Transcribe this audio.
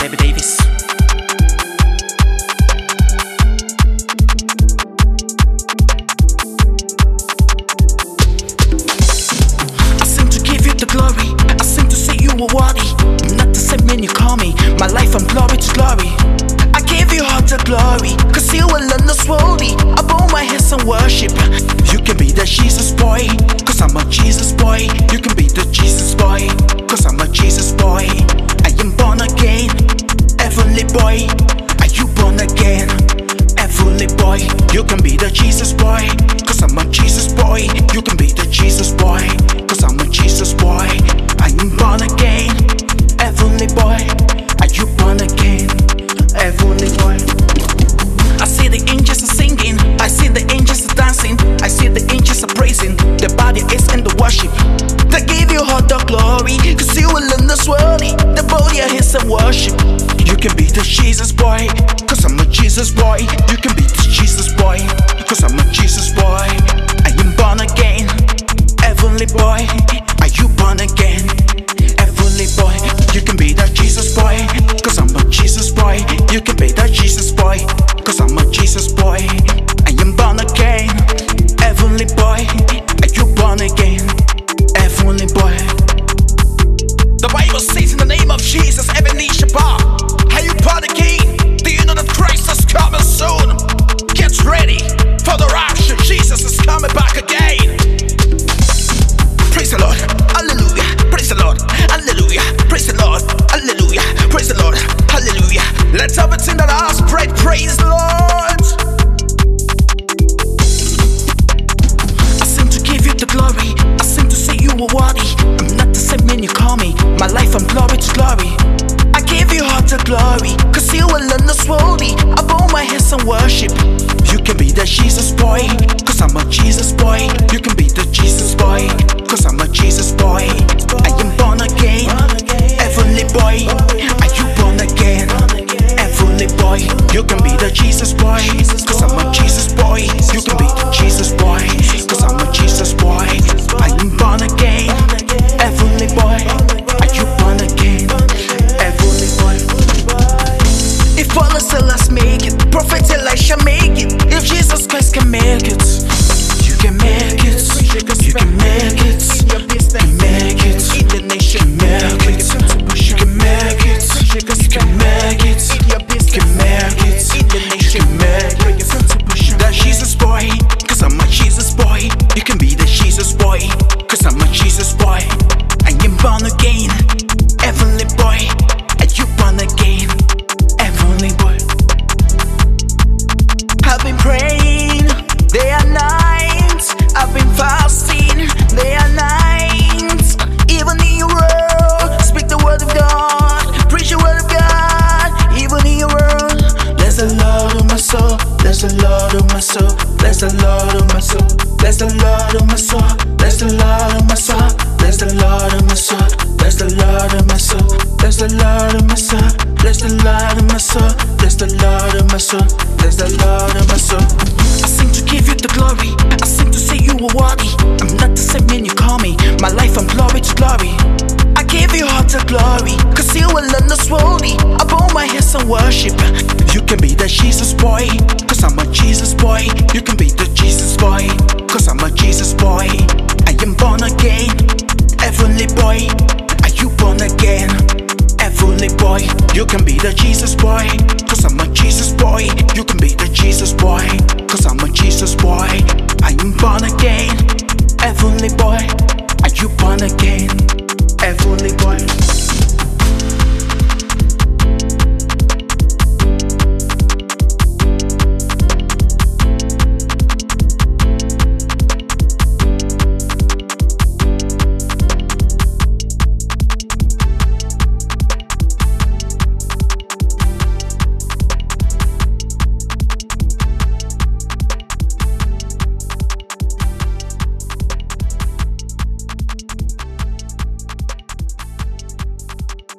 Debbie Davis. I sing to give you the glory, I sing to say you are worthy. I'm not the same man you call me, my life from glory to glory. I give you all the glory, cause you will learn us slowly. I bow my head and worship. You can be the Jesus boy, cause I'm a Jesus boy. You can be the Jesus boy, cause I'm a Jesus boy. I am born again, heavenly boy. Are you born again, heavenly boy? You can be the Jesus boy, cause I'm a Jesus boy. You can be the Jesus boy, cause I'm a Jesus boy. I am born again, heavenly boy. Are you born again, heavenly boy? I see the angels are singing, I see the angels are dancing, I see the angels are praising. The body is in the worship. They give you all the glory, cause you will learn the swirly. The body is in worship. You can be the Jesus boy, cause I'm a Jesus boy. You can be the Jesus boy, cause I'm a Jesus boy. I am born again, heavenly boy. Are you born again, heavenly boy? You can be the Jesus boy, cause I'm a Jesus boy. You can be the Jesus boy, cause I'm a Jesus boy. I am born again, heavenly boy. Are you born again, heavenly boy? The Bible says in the name of Jesus, every knee shall bow. Are you born again? Do you know that Christ is coming soon? Get ready for the rapture. Jesus is coming back again. Praise the Lord, hallelujah. Praise the Lord, hallelujah. Praise the Lord, hallelujah. Praise the Lord, hallelujah. Let everything that has breath praise the Lord. I sing to give you the glory, I sing to say you are worthy. I'm not the same man you call me, my life from glory to glory. I give you all the glory, cause you will learn us slowly. I bow my head and worship. You can be the Jesus boy, cause I'm a Jesus boy. You can be the Jesus boy, cause I'm a Jesus boy. I am born again, heavenly boy. Are you born again, heavenly boy? You can be the Jesus boy, cause I'm a Jesus boy. You can be the Jesus boy, cause I'm a Jesus boy. I am born again, heavenly boy. Are you born again, heavenly boy? If all the sellers make it, Prophet Elisha make it. If Jesus Christ can make it, you can make it. You can make it. You can make it. In the nation, make it. You can make it. You can make it. You can make it. In the nation, make it. The Jesus boy, cause I'm a Jesus boy. You can be the Jesus boy, cause I'm a Jesus boy. I am born again, heavenly boy. Are you born again, heavenly boy? I've been praying day and night. I've been fasting day and night. Even in your world, speak the word of God, preach the word of God. Even in your world, bless the Lord of my soul, bless the Lord of my soul, bless the Lord of my soul, bless the Lord of my soul, bless the Lord of my soul, bless the Lord of my soul, bless the Lord of my soul, bless the Lord of my soul, bless the Lord of my soul, bless the Lord of my soul, bless the Lord of my soul. I sing to give you the glory, I sing to say you are worthy. I'm not the same man you call me, my life from glory to glory. I give you all the glory, cause you will learn us slowly. I bow my head and worship. You can be the Jesus boy, cause I'm a Jesus boy. You can be the Jesus boy, cause I'm a Jesus boy. I am born again, heavenly boy.